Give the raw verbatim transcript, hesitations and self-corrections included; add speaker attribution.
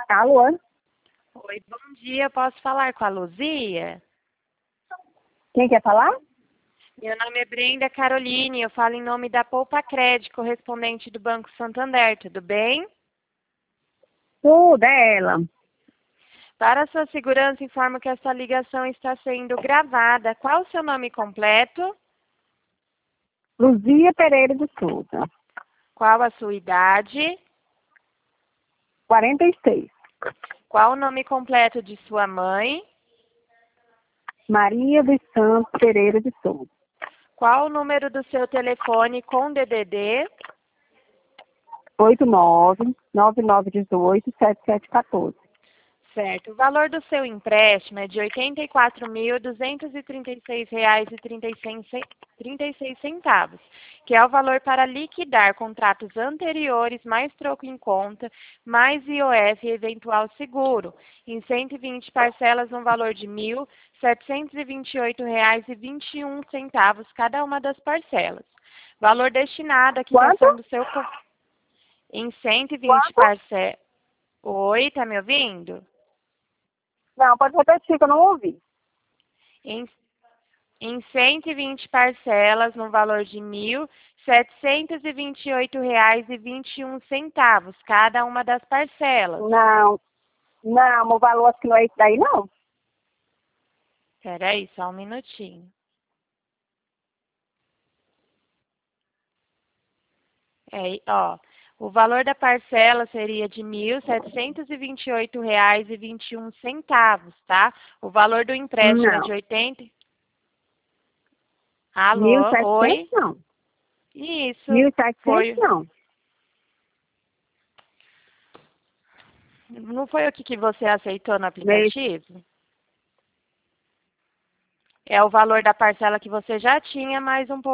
Speaker 1: Alô?
Speaker 2: Oi, bom dia. Posso falar com a Luzia?
Speaker 1: Quem quer falar?
Speaker 2: Meu nome é Brenda Caroline. Eu falo em nome da Poupa Crédito, correspondente do Banco Santander. Tudo bem?
Speaker 1: Tudo, é ela.
Speaker 2: Para sua segurança, informo que essa ligação está sendo gravada. Qual o seu nome completo?
Speaker 1: Luzia Pereira de Souza.
Speaker 2: Qual a sua idade?
Speaker 1: quarenta e seis.
Speaker 2: Qual o nome completo de sua mãe?
Speaker 1: Maria dos Santos Pereira de Souza.
Speaker 2: Qual o número do seu telefone com D D D?
Speaker 1: oito nove nove nove um oito sete sete um quatro.
Speaker 2: Certo. O valor do seu empréstimo é de oitenta e quatro mil, duzentos e trinta e seis reais e trinta e seis centavos, que é o valor para liquidar contratos anteriores, mais troco em conta, mais I O F e eventual seguro, em cento e vinte parcelas no valor de mil, setecentos e vinte e oito reais e vinte e um centavos cada uma das parcelas. Valor destinado à quitação
Speaker 1: Quanto?
Speaker 2: do seu... co- Em cento e vinte
Speaker 1: Quanto?
Speaker 2: parcelas... Oi, tá me ouvindo?
Speaker 1: Não, pode repetir que eu não ouvi.
Speaker 2: Em, em cento e vinte parcelas no valor de mil, setecentos e vinte e oito reais e vinte e um centavos cada uma das parcelas.
Speaker 1: Não, não, o valor acho que não é isso daí, não.
Speaker 2: Espera aí, só um minutinho. É, ó, o valor da parcela seria de mil, setecentos e vinte e oito reais e vinte e um centavos, tá? O valor do empréstimo é de
Speaker 1: Não.
Speaker 2: oitenta...
Speaker 1: Mil e
Speaker 2: Alô,
Speaker 1: setecentos
Speaker 2: oi?
Speaker 1: não.
Speaker 2: Isso,
Speaker 1: Mil e setecentos
Speaker 2: foi...
Speaker 1: não.
Speaker 2: Não foi o que que você aceitou no
Speaker 1: Mês
Speaker 2: aplicativo? É o valor da parcela que você já tinha, mais um pouco.